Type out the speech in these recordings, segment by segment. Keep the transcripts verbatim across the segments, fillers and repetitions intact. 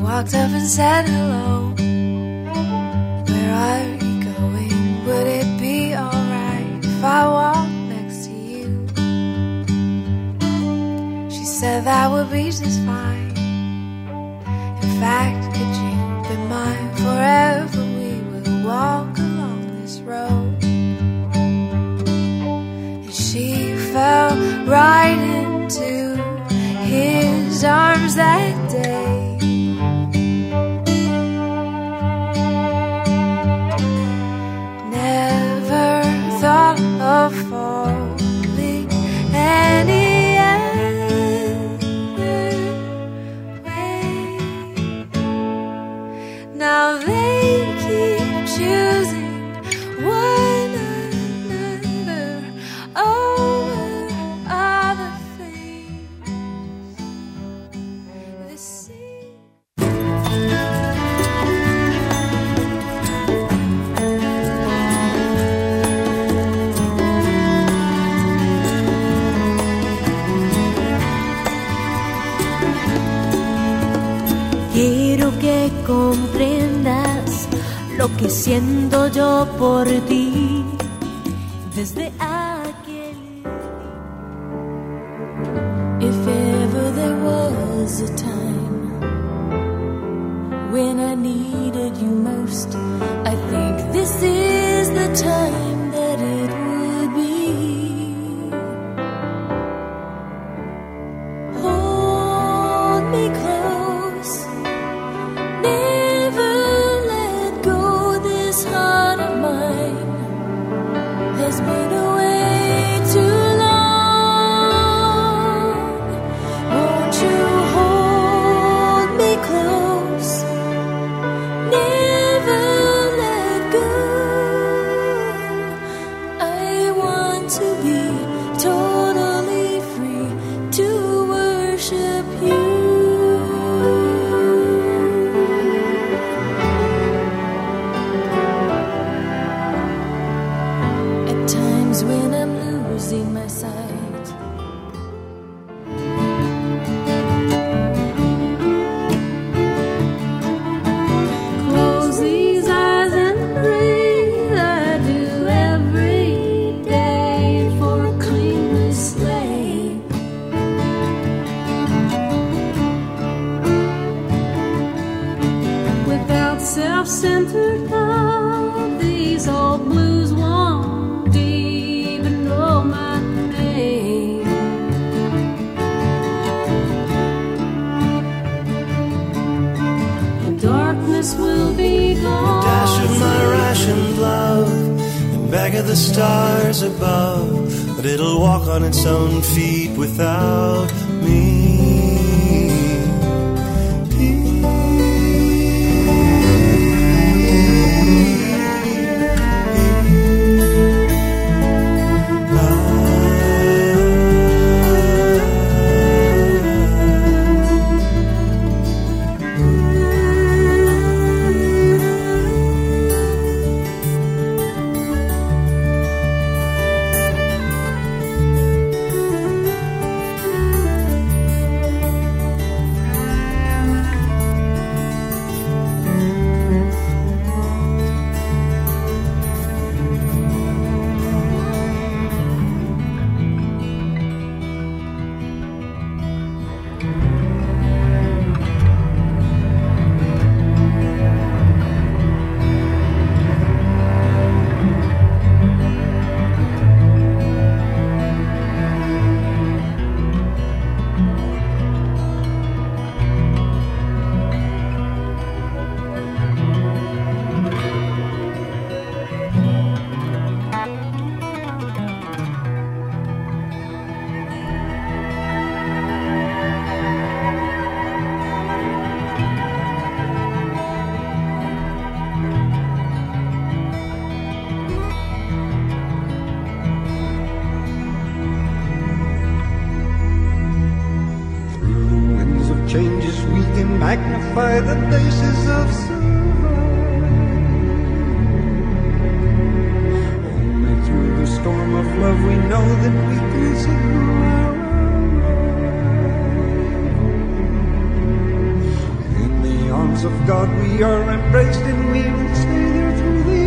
walked up and said hello. Where are you going? Would it be alright if I walked next to you? She said that would be just fine. In fact, could you be mine forever? We would walk along this road. And she fell right into his arms that day. Never thought of falling any other way. Now they keep choosing one another over other things. The sea. Quiero que comprendas lo que siento yo por ti desde aquel. If ever there was a time when I needed you most, I think this is the time that it would be. Hold me close, never let go. This heart of mine has been away too long. Won't you hold me close, never let go. I want to be totally free to worship you. At times when I'm losing my sight, close these eyes and breathe. I do every day for a cleanless slate. Without self-centered thought, these old blues won't even know my name. The darkness will be gone. Dash of my rationed love, and beg of the stars above, but it'll walk on its own feet without me. changes we can magnify the basis of survival. Only through the storm of love we know that we can signal our arrival. In the arms arms of God we are embraced, and we will stay there through the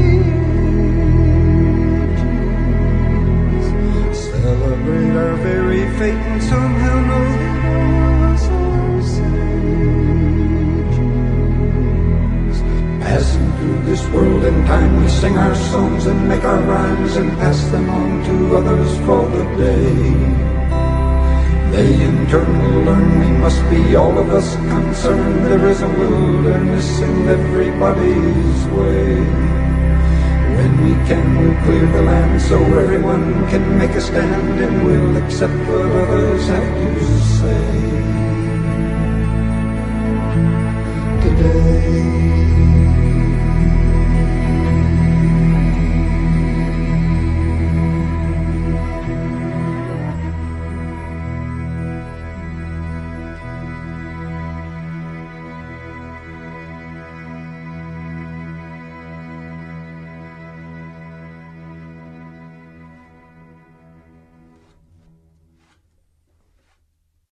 ages. Celebrate our very fate and somehow know that all of us are sages. Passing through this world and time, we sing our songs and make our rhymes and pass them on to others for the day. They in turn will learn we must be all of us concerned. There is a wilderness in everybody's way. When we can, we'll clear the land so everyone can make a stand, and we'll accept what others have to say. Today